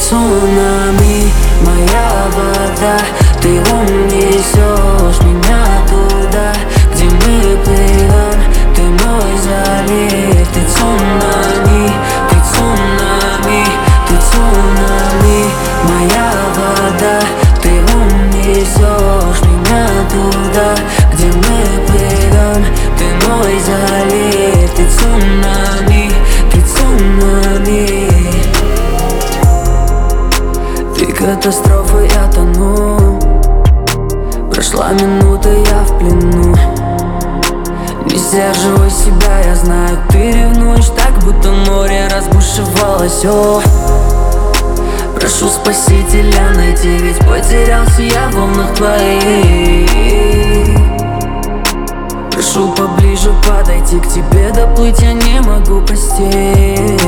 цунами, моя вода. Ты унесешь меня туда, где мы плывем. Ты мой залив, ты цунами, ты цунами, ты цунами, моя вода. Ты унесешь меня туда, где мы плывем. Ты мой залив, ты цунами, ты цунами. Ты катастрофа, я тону. Прошла минута, я в плену. Не сдерживай себя, я знаю, ты ревнуешь так, будто море разбушевалось. О, прошу спасителя найти, ведь потерялся я в волнах твоих. Прошу поближе подойти к тебе, доплыть я не могу, прости.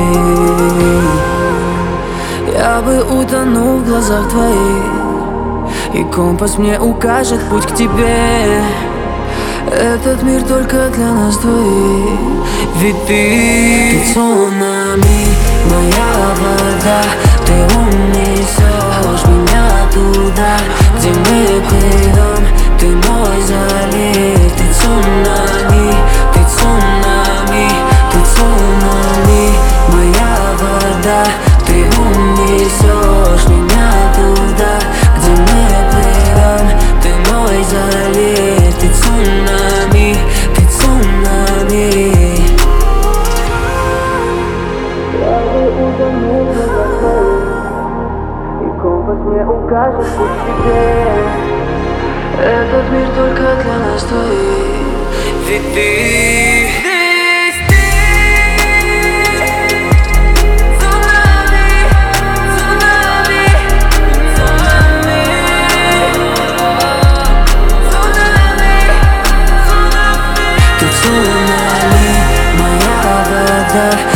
Я бы утонул в глазах твоих, и компас мне укажет путь к тебе. Этот мир только для нас двоих. Ведь ты цунами, моя вода. Ты унесешь меня туда, где мы плывем. Ты мой залив, ты цунами, ты цунами, ты цунами, моя вода. Ты унесешь меня туда, где мы плывем. Ты мой залив, ты цунами, ты цунами. Я бы утонул в глазах твоих, и компас мне укажет путь к тебе. Этот мир только для нас двоих. Ведь ты цунами, моя вода.